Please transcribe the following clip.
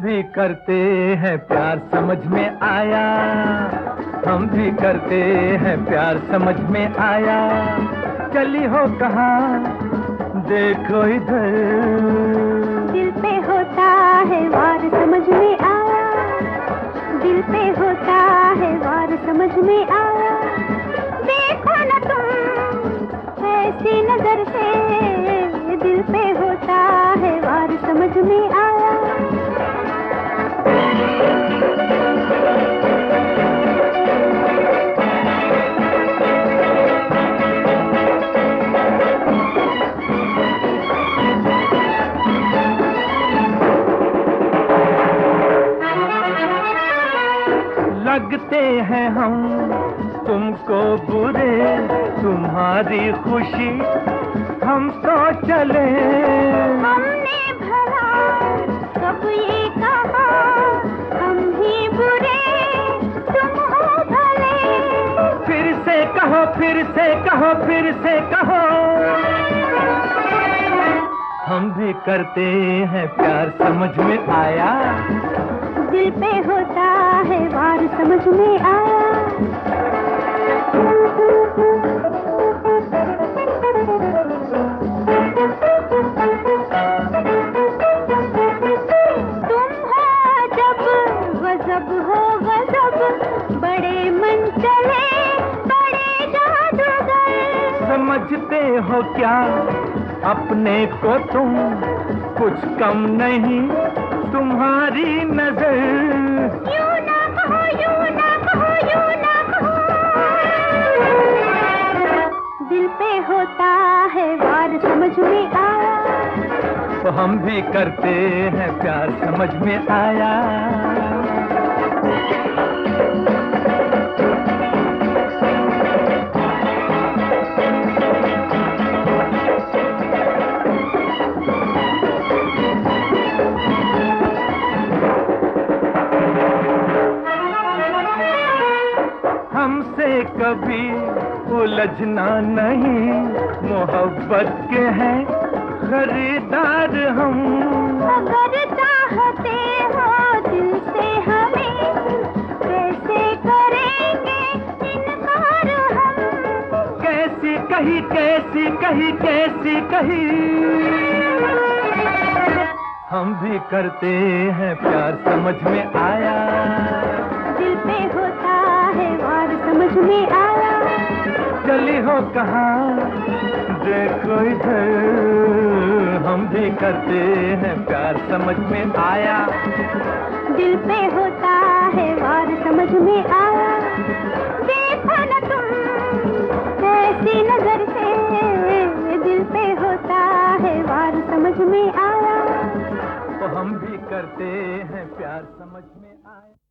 भी करते हैं प्यार समझ में आया, हम भी करते हैं प्यार समझ में आया। चली हो कहाँ देखो इधर, दिल पे होता है वार समझ में आया, दिल पे होता है वार समझ में आया। देखो न तुम ऐसी नजर से, दिल पे होता है वार समझ में आया। लगते हैं हम तुमको बुरे, तुम्हारी खुशी हम तो चले। हमने भला कब ये कहा, हम ही बुरे तुम हो भले। फिर से कहो, फिर से कहो, फिर से कहो। हम भी करते हैं प्यार समझ में आया, दिल पे होता है वार समझ में आया। तुम हो जब गजब हो गजब, बड़े मन चले बड़े जादूगर। समझते हो क्या अपने को तुम, कुछ कम नहीं तुम्हारी नजर। यूं ना कहो, यूं ना कहो, यूं ना कहो। दिल पे होता है वार समझ में आया, तो हम भी करते हैं प्यार समझ में आया। हमसे कभी उलझना नहीं, मोहब्बत के हैं खरीदार हम। अगर चाहते हो दिल से हमें, कैसे करेंगे इनकार हम। कैसी कही, कैसी कही, कैसी कही। हम भी करते हैं प्यार समझ में आया, दिल पे होता है वार समझ में आया। चली हो कहाँ देखो इधर, हम भी करते हैं प्यार समझ में आया। दिल पे होता है वार समझ में आया। देखो न तुम ऐसी नजर से, दिल पे होता है वार समझ में आया। तो हम भी करते हैं प्यार समझ में आया।